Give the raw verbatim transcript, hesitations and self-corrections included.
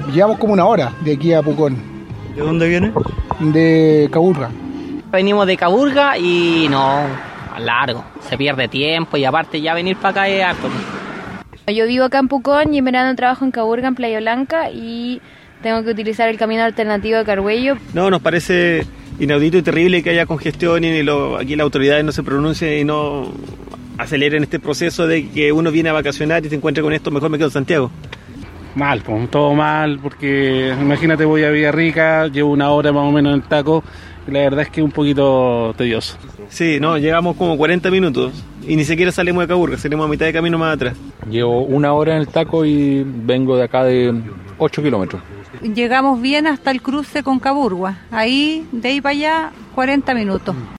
llevamos como una hora de aquí a Pucón. ¿De dónde viene? De Caburga. Venimos de Caburga y no, largo, se pierde tiempo y aparte ya venir para acá es harto. Yo vivo acá en Pucón y en verano trabajo en Caburga, en Playa Blanca, y tengo que utilizar el camino alternativo de Carhuello. No, nos parece inaudito y terrible que haya congestión y lo, aquí las autoridades no se pronuncien y no aceleren este proceso de que uno viene a vacacionar y se encuentra con esto, mejor me quedo en Santiago. Mal, pues, todo mal, porque imagínate, voy a Villarrica, llevo una hora más o menos en el taco, y la verdad es que es un poquito tedioso. Sí, no, llegamos como cuarenta minutos y ni siquiera salimos de Caburga, salimos a mitad de camino más atrás. Llevo una hora en el taco y vengo de acá de ocho kilómetros. Llegamos bien hasta el cruce con Caburga, ahí, de ahí para allá, cuarenta minutos.